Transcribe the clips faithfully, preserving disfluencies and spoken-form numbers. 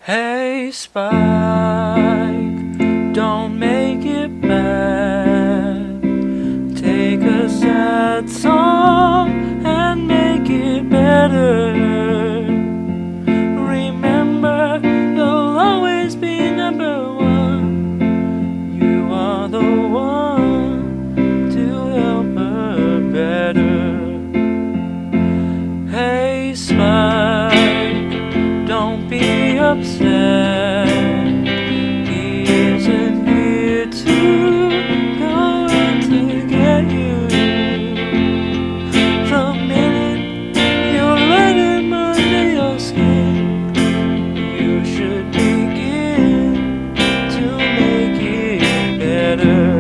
Hey Spike, don't make it bad. Take a sad song and make it better. Remember, you'll always be number one. You are the one to help her better. Hey Spike, don't be upset. He isn't here to go out to get you. The minute you let him under your skin, you should begin to make it better.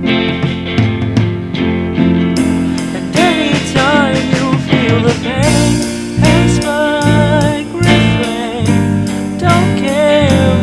And anytime you feel the pain, hey Spike, refrain. Don't care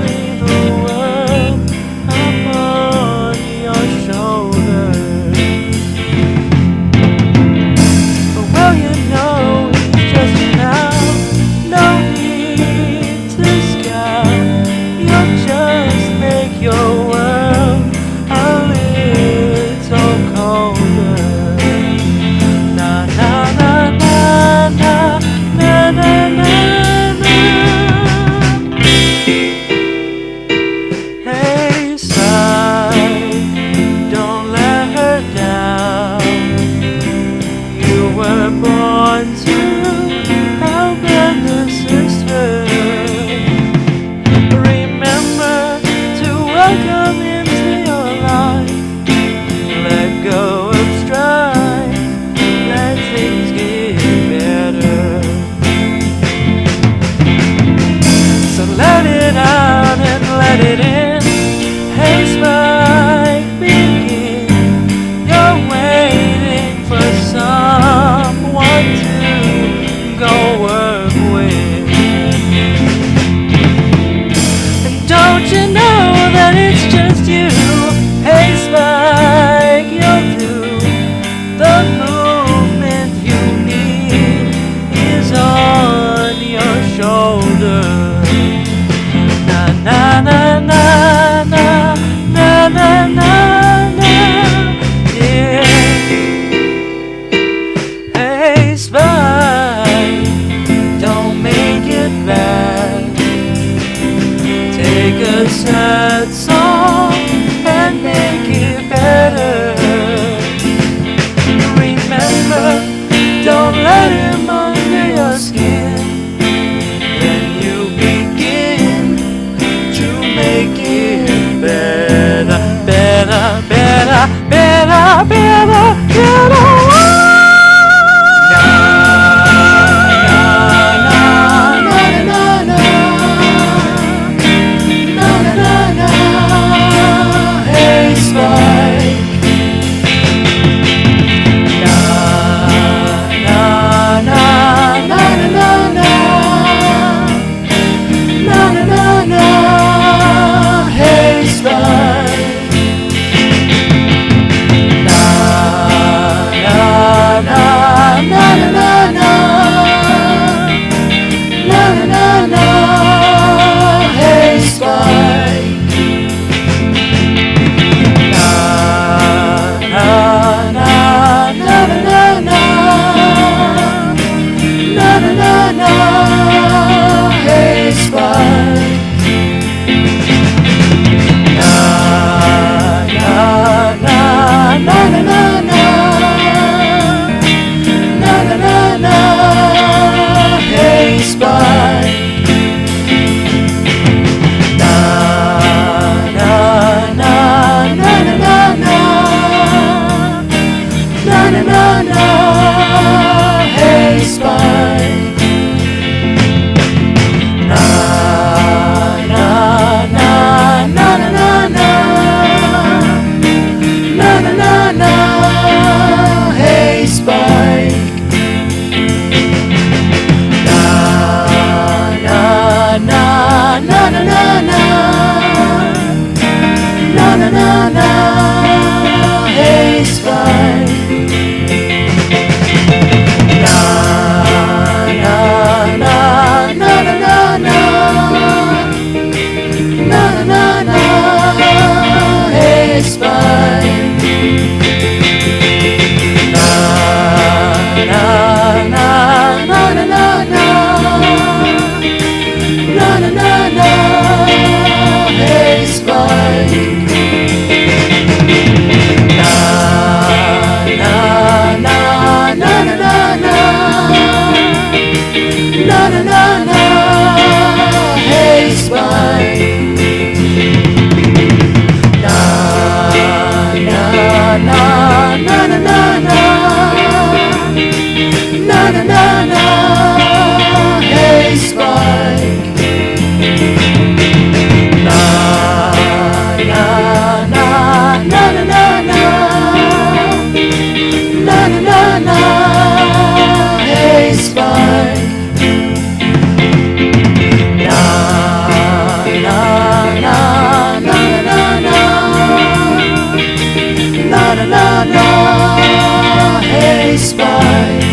right.